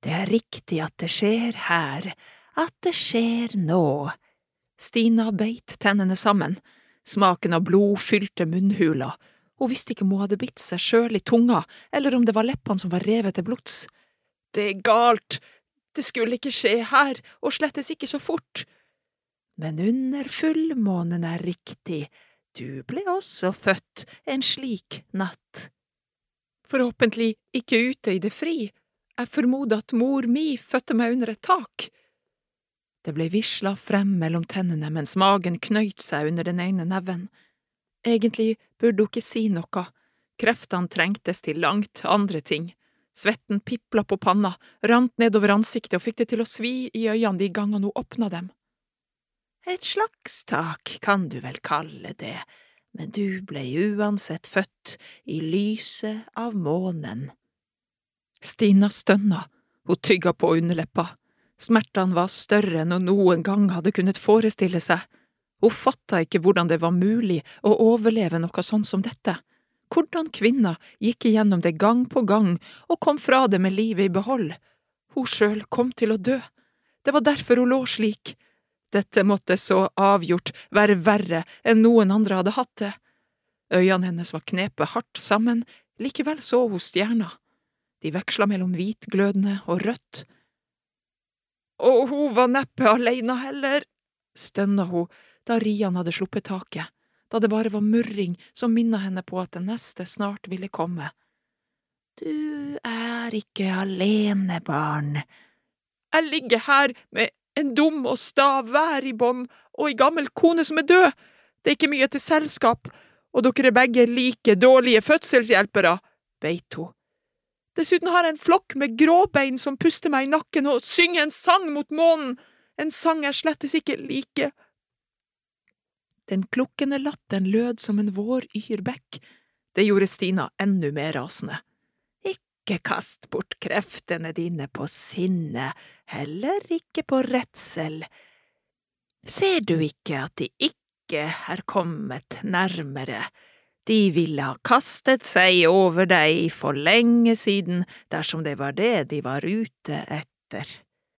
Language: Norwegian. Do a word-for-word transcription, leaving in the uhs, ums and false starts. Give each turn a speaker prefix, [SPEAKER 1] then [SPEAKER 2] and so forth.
[SPEAKER 1] Det er riktig at det skjer her, at det skjer nå. Stina beit tennene sammen. Smaken av blod fylte munnhula. Hun visste ikke om hun hadde bitt seg sjøl i tunga, eller om det var leppene som var revet til blods. Det er galt! Det skulle ikke skje her, og slettes ikke så fort. Men under fullmånen er riktig. Du ble også født en slik natt. Forhåpentlig ikke ute i det fri. Jeg formoder at mor mi fødte meg under et tak. Det ble visla frem mellom tennene mens magen knøyt seg under den ene neven. Egentlig burde hun ikke si noe. Kreftene trengtes til langt andre ting. Svetten pipla på panna, rant nedover ansiktet og fikk det til å svi i øynene de gangene hun åpna dem. Et slags tak kan du vel kalle det, men du ble uansett født i lyset av månen. Stina stønna, hun tygga på underleppa. Smertene var større enn hun noen gang hadde kunnet forestille seg. Hun fatta ikke hvordan det var mulig å overleve noe sånn som dette. Hvordan kvinner gikk igjennom det gang på gang og kom fra det med livet i behold. Hun selv kom til å dø. Det var derfor hun lå slik. Dette måtte så avgjort være verre enn noen andre hadde hatt det. Øynene hennes var knepet hardt sammen, likevel så hun stjerna. De veksla mellom hvitglødende og rødt. Og hun var neppe alene heller, stønna hun da Rian hadde sluppet taket, da det bare var murring som minnet henne på at det neste snart ville komme. Du er ikke alene, barn. Jeg ligger her med en dum og sta vær i bånd og en gammel kone som er død. Det er ikke mye til selskap, og dere er begge like dårlige fødselshjelpere, beit hun. Dessuten har jeg en flokk med gråbein som puster meg i nakken og synger en sang mot månen, en sang jeg slettes ikke like. Den klukkende latteren lød som en våryr bekk. Det gjorde Stina enda mer rasende. Ikke kast bort kreftene dine på sinne, heller ikke på redsel. Ser du ikke at de ikke er kommet nærmere? De ville ha kastet seg over deg for lenge siden, dersom det var det de var ute etter.